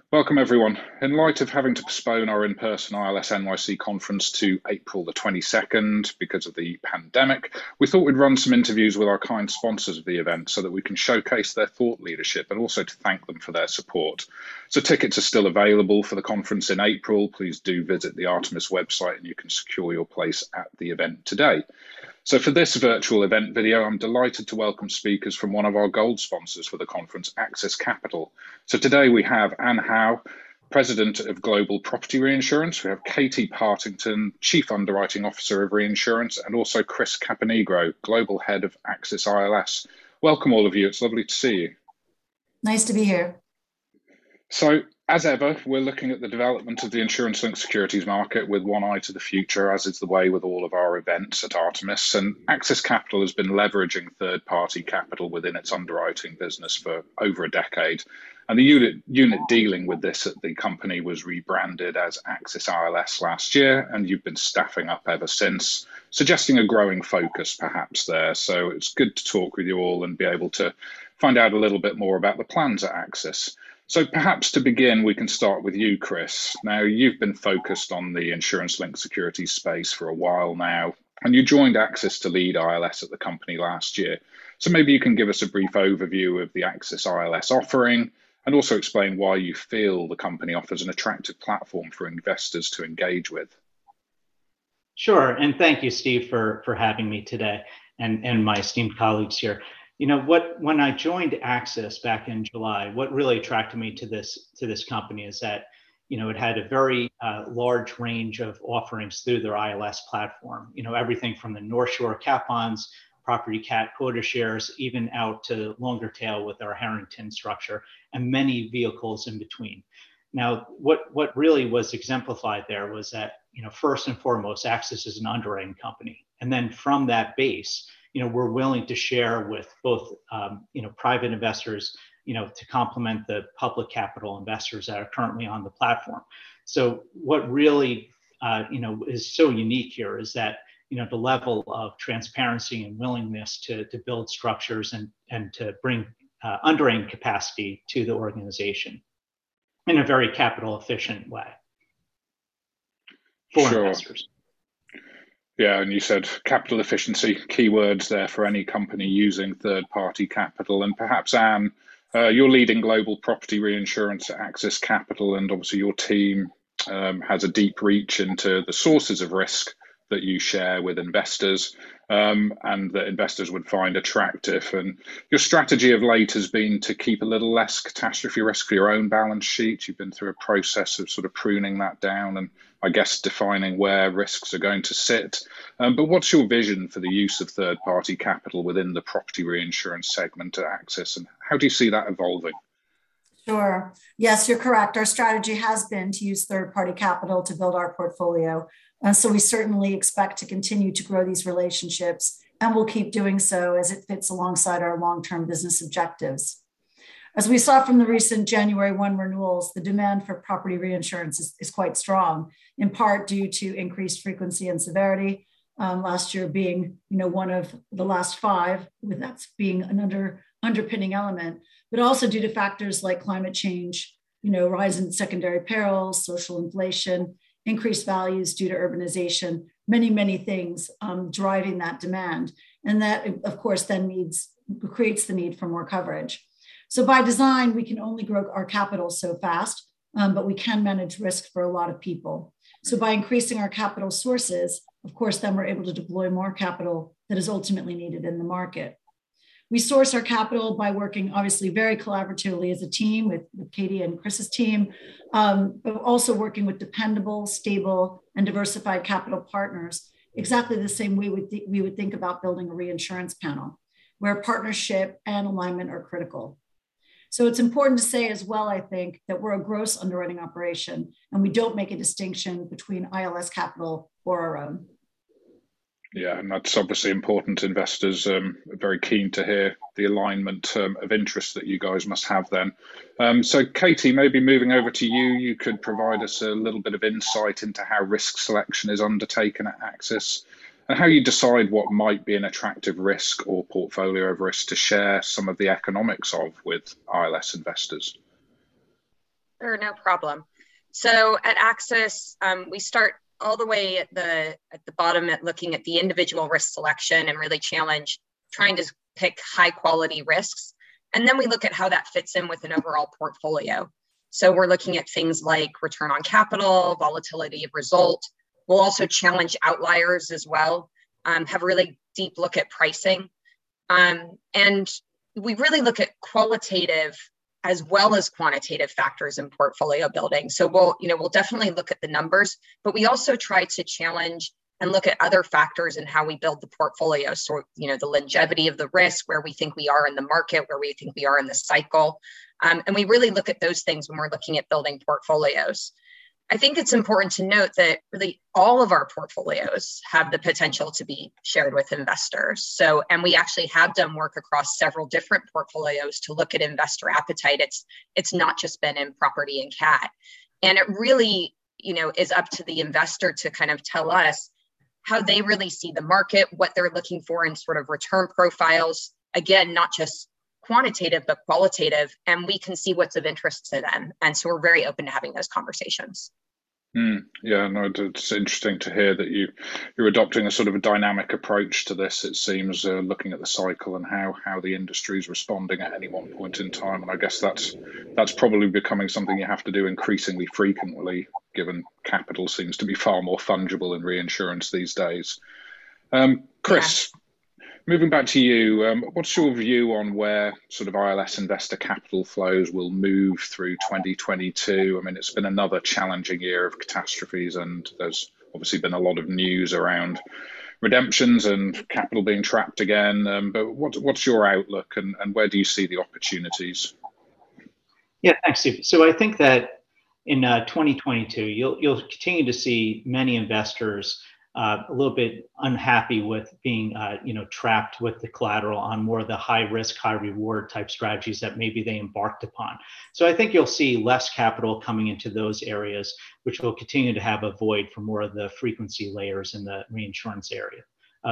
Welcome, everyone. In light of having to postpone our in-person ILS NYC conference to April the 22nd because of the pandemic, we thought we'd run some interviews with our kind sponsors of the event so that we can showcase their thought leadership and also to thank them for their support. So tickets are still available for the conference in April. Please do visit the Artemis website and you can secure your place at the event today. So for this virtual event video, I'm delighted to welcome speakers from one of our gold sponsors for the conference, Axis Capital. So today we have Anne Howe, President of Global Property Reinsurance. We have Katie Partington, Chief Underwriting Officer of Reinsurance, and also Chris Caponegro, Global Head of Axis ILS. Welcome all of you. It's lovely to see you. Nice to be here. So, as ever, we're looking at the development of the insurance-linked securities market with one eye to the future, as is the way with all of our events at Artemis. And Axis Capital has been leveraging third-party capital within its underwriting business for over a decade. And the unit dealing with this at the company was rebranded as Axis ILS last year, and you've been staffing up ever since, suggesting a growing focus perhaps there. So it's good to talk with you all and be able to find out a little bit more about the plans at Axis. So perhaps to begin, we can start with you, Chris. Now, you've been focused on the insurance-linked securities space for a while now, and you joined Axis to lead ILS at the company last year. So maybe you can give us a brief overview of the Axis ILS offering and also explain why you feel the company offers an attractive platform for investors to engage with. Sure, and thank you, Steve, for having me today and my esteemed colleagues here. You know when I joined Axis back in July, what really attracted me to this company is that it had a very large range of offerings through their ILS platform. Everything from the North Shore cat bonds, property cat quota shares, even out to longer tail with our Harrington structure, and many vehicles in between. Now, what really was exemplified there was that first and foremost, Axis is an underwriting company, and then from that base, we're willing to share with both, private investors, to complement the public capital investors that are currently on the platform. So what really, is so unique here is that, the level of transparency and willingness to build structures and to bring underwriting capacity to the organization in a very capital efficient way for investors. Yeah, and you said capital efficiency, keywords there for any company using third-party capital. And perhaps, Anne, you're leading global property reinsurance at Axis Capital, and obviously your team has a deep reach into the sources of risk that you share with investors and that investors would find attractive. And your strategy of late has been to keep a little less catastrophe risk for your own balance sheet. You've been through a process of sort of pruning that down and I guess defining where risks are going to sit. But what's your vision for the use of third-party capital within the property reinsurance segment at Axis, and how do you see that evolving? Sure. Yes, you're correct. Our strategy has been to use third-party capital to build our portfolio. So we certainly expect to continue to grow these relationships, and we'll keep doing so as it fits alongside our long-term business objectives. As we saw from the recent January 1 renewals, the demand for property reinsurance is quite strong, in part due to increased frequency and severity. Last year being, one of the last five, with that being an underpinning element, but also due to factors like climate change, rise in secondary perils, social inflation, increased values due to urbanization, many, many things driving that demand. And that, of course, then creates the need for more coverage. So by design, we can only grow our capital so fast, but we can manage risk for a lot of people. So by increasing our capital sources, of course, then we're able to deploy more capital that is ultimately needed in the market. We source our capital by working obviously very collaboratively as a team with Katie and Chris's team, but also working with dependable, stable, and diversified capital partners, exactly the same way we would think about building a reinsurance panel, where partnership and alignment are critical. So it's important to say as well, I think, that we're a gross underwriting operation and we don't make a distinction between ILS capital or our own. Yeah, and that's obviously important. Investors are very keen to hear the alignment of interest that you guys must have then. So Katie, maybe moving over to you, you could provide us a little bit of insight into how risk selection is undertaken at Axis and how you decide what might be an attractive risk or portfolio of risk to share some of the economics of with ILS investors. Sure, no problem. So at Axis, we start all the way at the bottom at looking at the individual risk selection and really trying to pick high quality risks. And then we look at how that fits in with an overall portfolio. So we're looking at things like return on capital, volatility of result. We'll also challenge outliers as well, have a really deep look at pricing. And we really look at qualitative as well as quantitative factors in portfolio building. So we'll definitely look at the numbers, but we also try to challenge and look at other factors in how we build the portfolio. So, the longevity of the risk, where we think we are in the market, where we think we are in the cycle. And we really look at those things when we're looking at building portfolios. I think it's important to note that really all of our portfolios have the potential to be shared with investors. So, and we actually have done work across several different portfolios to look at investor appetite. It's not just been in property and cat. And it really, is up to the investor to kind of tell us how they really see the market, what they're looking for in sort of return profiles. Again, not just quantitative, but qualitative, and we can see what's of interest to them. And so we're very open to having those conversations. Yeah, no, it's interesting to hear that you're adopting a sort of a dynamic approach to this. It seems looking at the cycle and how the industry is responding at any one point in time, and I guess that's probably becoming something you have to do increasingly frequently, given capital seems to be far more fungible in reinsurance these days. Chris. Yeah. Moving back to you, what's your view on where sort of ILS investor capital flows will move through 2022? I mean, it's been another challenging year of catastrophes, and there's obviously been a lot of news around redemptions and capital being trapped again. But what's your outlook, and where do you see the opportunities? Yeah, thanks, Steve. So I think that in 2022, you'll continue to see many investors a little bit unhappy with being, trapped with the collateral on more of the high risk, high reward type strategies that maybe they embarked upon. So I think you'll see less capital coming into those areas, which will continue to have a void for more of the frequency layers in the reinsurance area.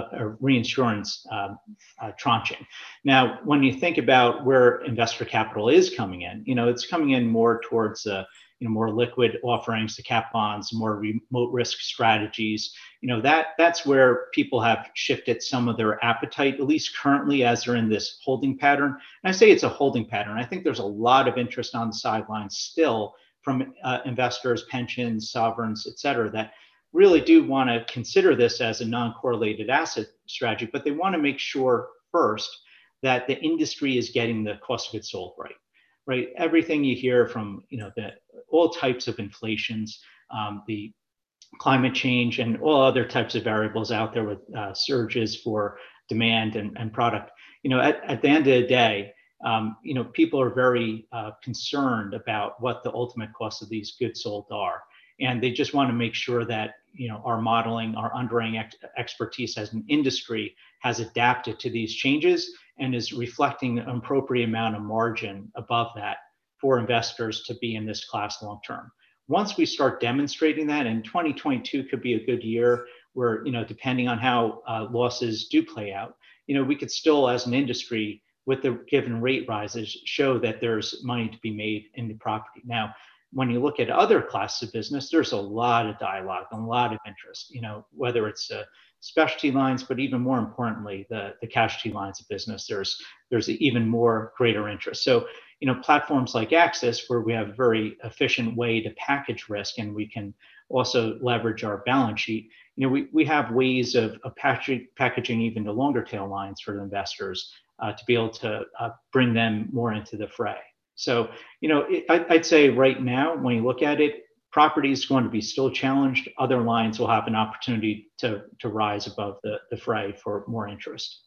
Reinsurance tranching. Now, when you think about where investor capital is coming in, it's coming in more towards more liquid offerings to cat bonds, more remote risk strategies. That's where people have shifted some of their appetite, at least currently, as they're in this holding pattern. And I say it's a holding pattern. I think there's a lot of interest on the sidelines still from investors, pensions, sovereigns, et cetera, that really do want to consider this as a non-correlated asset strategy, but they want to make sure first that the industry is getting the cost of goods sold right? Everything you hear from, all types of inflations, the climate change and all other types of variables out there with surges for demand and product. At the end of the day, people are very concerned about what the ultimate cost of these goods sold are. And they just want to make sure that, our modeling, our underwriting expertise as an industry has adapted to these changes and is reflecting an appropriate amount of margin above that for investors to be in this class long term. Once we start demonstrating that, and 2022 could be a good year where, depending on how losses do play out, we could still, as an industry, with the given rate rises, show that there's money to be made in the property. Now, when you look at other classes of business, there's a lot of dialogue and a lot of interest, whether it's specialty lines, but even more importantly, the casualty lines of business, there's even more greater interest. So, platforms like Axis, where we have a very efficient way to package risk, and we can also leverage our balance sheet, we have ways of packaging even the longer tail lines for the investors to be able to bring them more into the fray. So, I'd say right now, when you look at it, property is going to be still challenged. Other lines will have an opportunity to rise above the fray for more interest.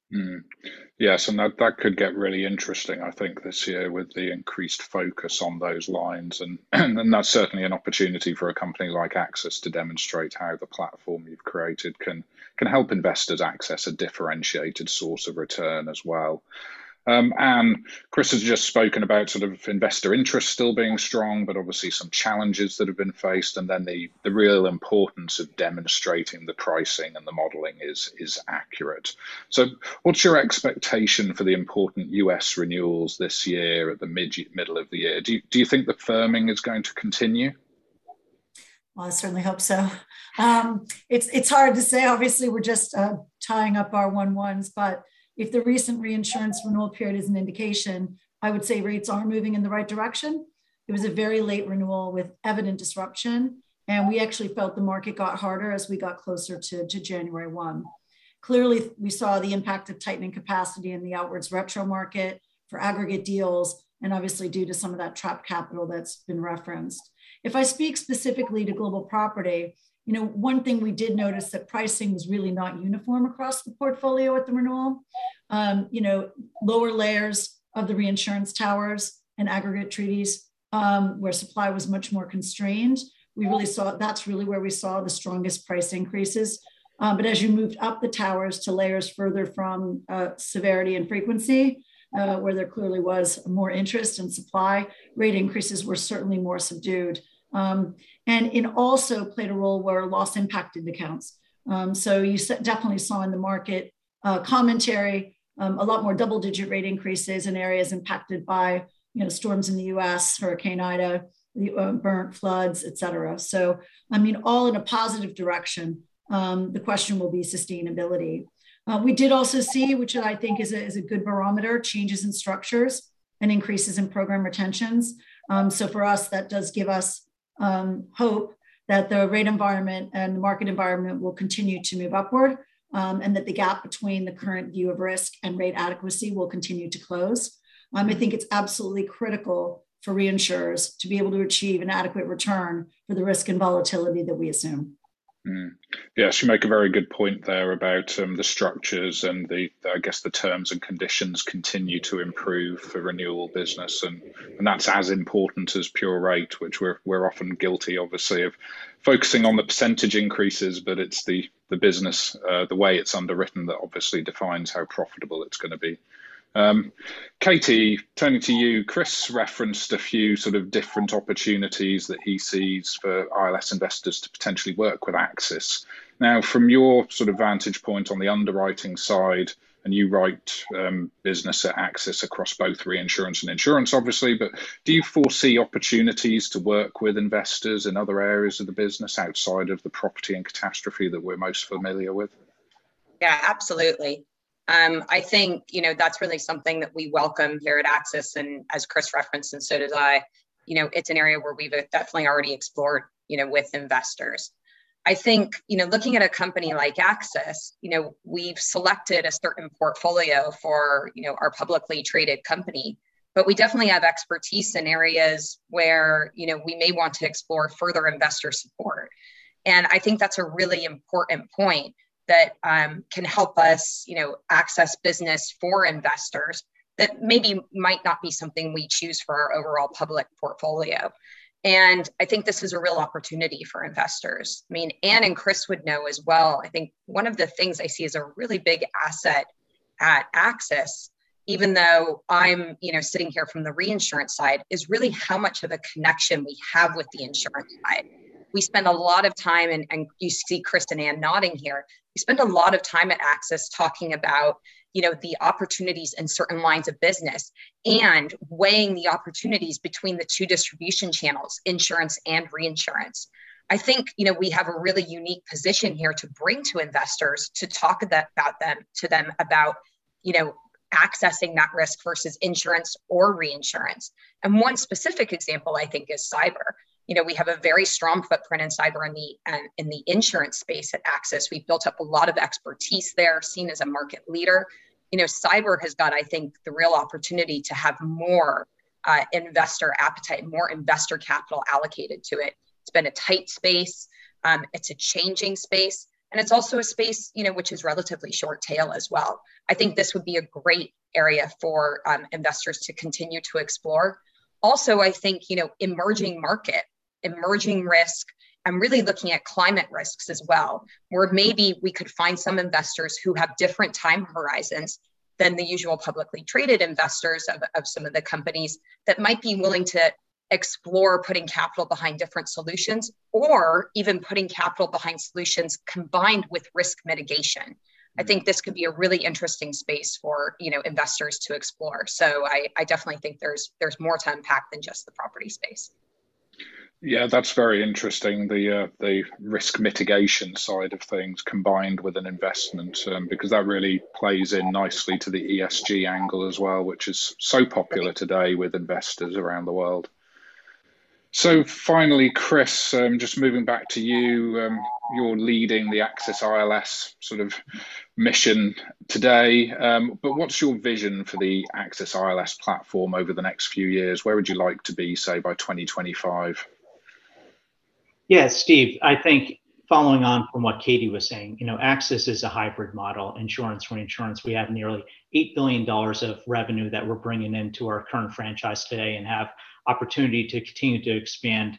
Yes, and that could get really interesting, I think, this year with the increased focus on those lines. And that's certainly an opportunity for a company like Axis to demonstrate how the platform you've created can help investors access a differentiated source of return as well. And Chris has just spoken about sort of investor interest still being strong, but obviously some challenges that have been faced, and then the real importance of demonstrating the pricing and the modeling is accurate. So what's your expectation for the important US renewals this year at the middle of the year? Do you think the firming is going to continue? Well, I certainly hope so. It's hard to say. Obviously, we're just tying up our 1/1s, but if the recent reinsurance renewal period is an indication, I would say rates are moving in the right direction. It was a very late renewal with evident disruption, and we actually felt the market got harder as we got closer to January 1. Clearly, we saw the impact of tightening capacity in the outwards retro market for aggregate deals, and obviously due to some of that trapped capital that's been referenced. If I speak specifically to global property, one thing we did notice that pricing was really not uniform across the portfolio at the renewal. Lower layers of the reinsurance towers and aggregate treaties where supply was much more constrained. We really saw that's really where we saw the strongest price increases. But as you moved up the towers to layers further from severity and frequency, where there clearly was more interest and supply, rate increases were certainly more subdued. And it also played a role where loss impacted accounts. So you definitely saw in the market commentary, a lot more double-digit rate increases in areas impacted by storms in the US, Hurricane Ida, the burnt floods, et cetera. So, all in a positive direction. The question will be sustainability. We did also see, which I think is a good barometer, changes in structures and increases in program retentions. So for us, that does give us hope that the rate environment and the market environment will continue to move upward, and that the gap between the current view of risk and rate adequacy will continue to close. I think it's absolutely critical for reinsurers to be able to achieve an adequate return for the risk and volatility that we assume. Yes, you make a very good point there about the structures and the terms and conditions continue to improve for renewal business, and that's as important as pure rate, which we're often guilty, obviously, of focusing on the percentage increases, but it's the business, the way it's underwritten that obviously defines how profitable it's going to be. Katie, turning to you, Chris referenced a few sort of different opportunities that he sees for ILS investors to potentially work with AXIS. Now, from your sort of vantage point on the underwriting side, and you write business at AXIS across both reinsurance and insurance, obviously, but do you foresee opportunities to work with investors in other areas of the business outside of the property and catastrophe that we're most familiar with? Yeah, absolutely. I think, that's really something that we welcome here at AXIS. And as Chris referenced, and so did I, it's an area where we've definitely already explored, with investors. I think, looking at a company like AXIS, we've selected a certain portfolio for, our publicly traded company, but we definitely have expertise in areas where, we may want to explore further investor support. And I think that's a really important point that can help us, access business for investors that maybe might not be something we choose for our overall public portfolio. And I think this is a real opportunity for investors. I mean, Anne and Chris would know as well. I think one of the things I see as a really big asset at AXIS, even though I'm, sitting here from the reinsurance side, is really how much of a connection we have with the insurance side. We spend a lot of time, and you see Chris and Anne nodding here, we spend a lot of time at AXIS talking about, the opportunities in certain lines of business and weighing the opportunities between the two distribution channels, insurance and reinsurance. I think, we have a really unique position here to bring to investors to talk about accessing that risk versus insurance or reinsurance. And one specific example, I think, is cyber. We have a very strong footprint in cyber in the insurance space at AXIS. We've built up a lot of expertise there, seen as a market leader. Cyber has got, I think, the real opportunity to have more investor appetite, more investor capital allocated to it. It's been a tight space. It's a changing space. And it's also a space, which is relatively short tail as well. I think this would be a great area for investors to continue to explore. Also, I think, emerging market, emerging risk, I'm really looking at climate risks as well, where maybe we could find some investors who have different time horizons than the usual publicly traded investors of some of the companies that might be willing to explore putting capital behind different solutions, or even putting capital behind solutions combined with risk mitigation. I think this could be a really interesting space for investors to explore. So I definitely think there's more to unpack than just the property space. Yeah, that's very interesting. The risk mitigation side of things combined with an investment, because that really plays in nicely to the ESG angle as well, which is so popular today with investors around the world. So finally, Chris, just moving back to you, you're leading the Axis ILS sort of mission today, but what's your vision for the Axis ILS platform over the next few years? Where would you like to be, say, by 2025? Yeah, Steve, I think following on from what Katie was saying, Axis is a hybrid model, insurance, reinsurance. We have nearly $8 billion of revenue that we're bringing into our current franchise today and have opportunity to continue to expand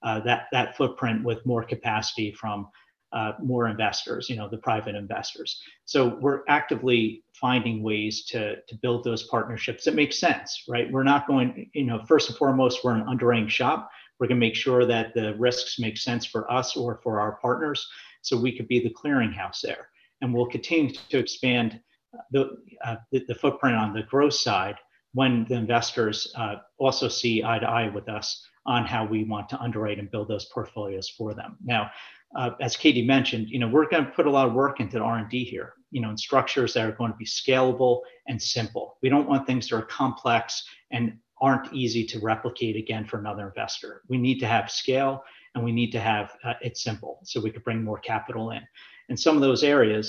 that footprint with more capacity from more investors, the private investors. So we're actively finding ways to build those partnerships that make sense, right? We're not going, first and foremost, we're an underwriting shop. We're going to make sure that the risks make sense for us or for our partners, so we could be the clearinghouse there. And we'll continue to expand the footprint on the growth side when the investors also see eye to eye with us on how we want to underwrite and build those portfolios for them. Now, as Katie mentioned, we're going to put a lot of work into the R&D here, in structures that are going to be scalable and simple. We don't want things that are complex and aren't easy to replicate again for another investor. We need to have scale, and we need to have it simple so we could bring more capital in. And some of those areas,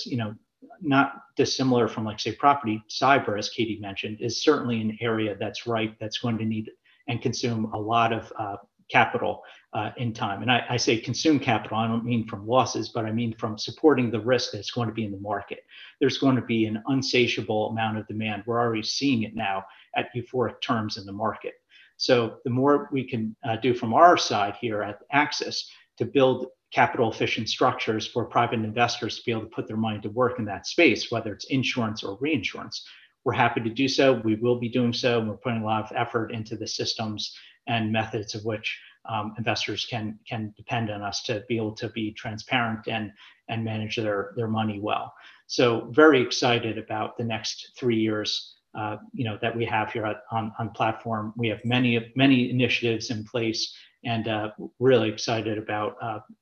not dissimilar from, like, say, property, cyber, as Katie mentioned, is certainly an area that's ripe, that's going to need and consume a lot of capital in time. And I say consume capital, I don't mean from losses, but I mean from supporting the risk that's going to be in the market. There's going to be an insatiable amount of demand. We're already seeing it now at euphoric terms in the market. So the more we can do from our side here at Axis to build capital efficient structures for private investors to be able to put their money to work in that space, whether it's insurance or reinsurance, we're happy to do so. We will be doing so. We're putting a lot of effort into the systems and methods of which investors can depend on us to be able to be transparent and manage their money well. So very excited about the next 3 years that we have here on platform. We have many initiatives in place, and really excited about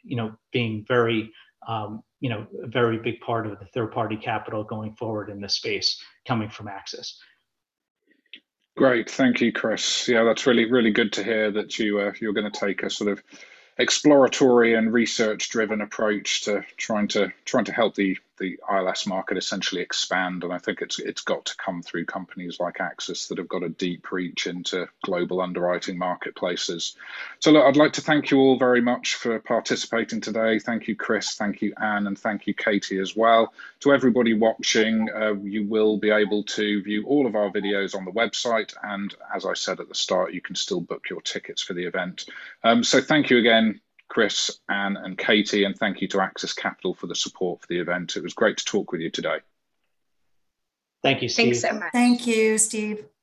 being very a very big part of the third-party capital going forward in this space coming from Axis. Great, thank you, Chris. Yeah, that's really good to hear that you're going to take a sort of exploratory and research-driven approach to trying to help the ILS market essentially expand. And I think it's got to come through companies like Axis that have got a deep reach into global underwriting marketplaces. So look, I'd like to thank you all very much for participating today. Thank you, Chris. Thank you, Anne, and thank you, Katie, as well. To everybody watching, you will be able to view all of our videos on the website. And as I said at the start, you can still book your tickets for the event. So thank you again, Chris, Anne, and Katie, and thank you to Axis Capital for the support for the event. It was great to talk with you today. Thank you, Steve. Thanks so much. Thank you, Steve.